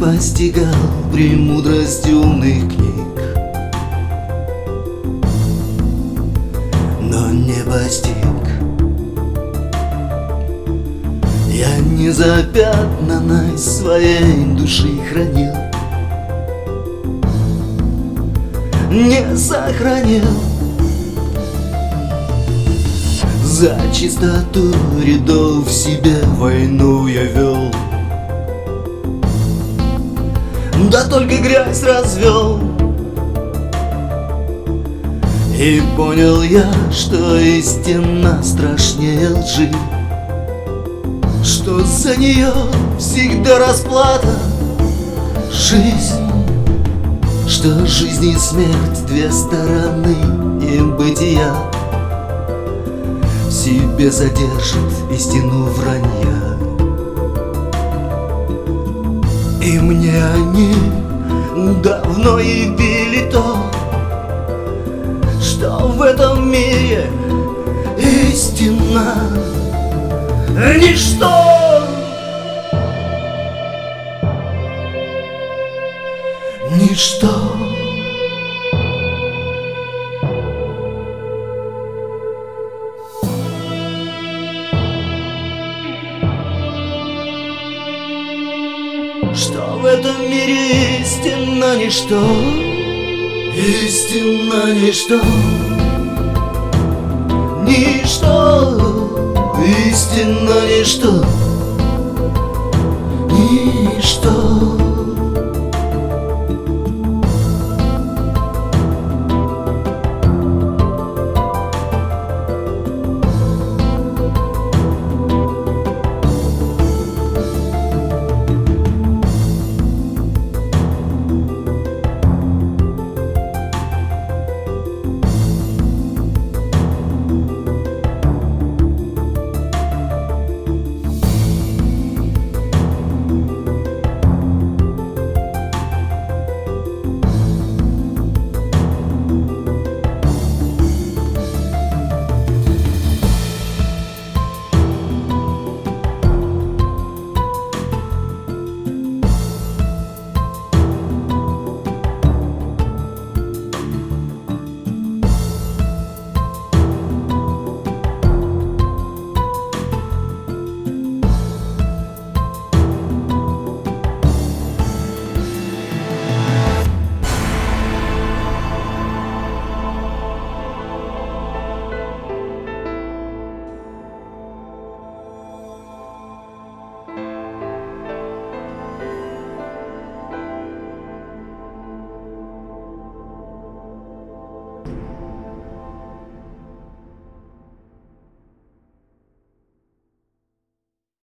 постигал премудрость умных книг, но не постиг. Я незапятнанность своей души хранил, не сохранил. За чистоту рядов в себе войну я вел, да только грязь развел. И понял я, что истина страшнее лжи, что за нее всегда расплата. Жизнь, что жизнь и смерть две стороны небытия, в себе задержит истину вранья. И мне они давно явили то, что в этом мире истина ничто. Ничто. Что в этом мире истина ничто, истина ничто, ничто, истина ничто, ничто.